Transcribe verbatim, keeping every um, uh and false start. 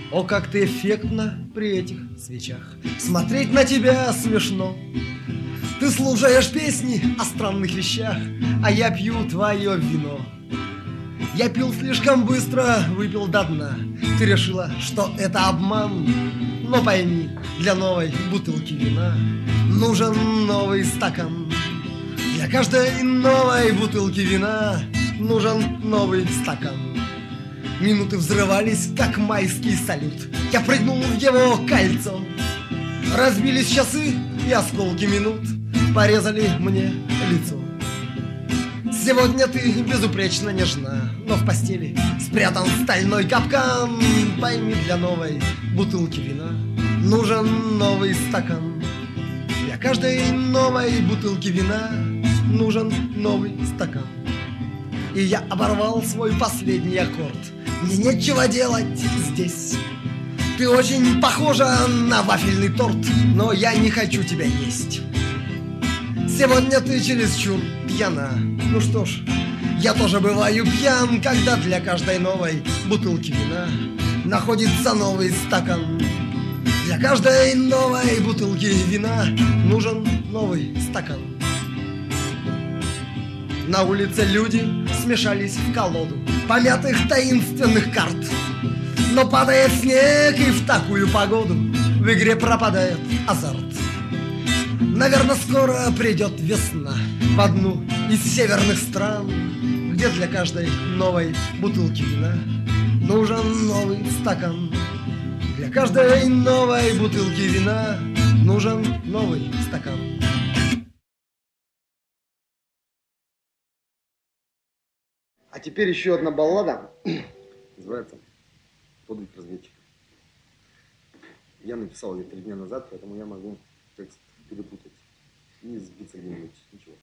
О, как ты эффектно при этих свечах. Смотреть на тебя смешно. Ты слушаешь песни о странных вещах, а я пью твое вино. Я пил слишком быстро, выпил до дна. Ты решила, что это обман. Но пойми, для новой бутылки вина нужен новый стакан. Для каждой новой бутылки вина нужен новый стакан. Минуты взрывались, как майский салют. Я прыгнул в его кольцо. Разбились часы, и осколки минут порезали мне лицо. Сегодня ты безупречно нежна, но в постели спрятан стальной капкан. Пойми, для новой бутылки вина нужен новый стакан. Для каждой новой бутылки вина нужен новый стакан. И я оборвал свой последний аккорд. Мне нечего делать здесь. Ты очень похожа на вафельный торт, но я не хочу тебя есть. Сегодня ты чересчур пьяна. Ну что ж, я тоже бываю пьян, когда для каждой новой бутылки вина находится новый стакан. Для каждой новой бутылки вина нужен новый стакан. На улице люди смешались в колоду помятых таинственных карт. Но падает снег, и в такую погоду в игре пропадает азарт. Наверное, скоро придет весна в одну из северных стран, где для каждой новой бутылки вина нужен новый стакан. Для каждой новой бутылки вина нужен новый стакан. А теперь еще одна баллада, называется «Подвиг разведчика». Я написал ее три дня назад, поэтому я могу текст перепутать.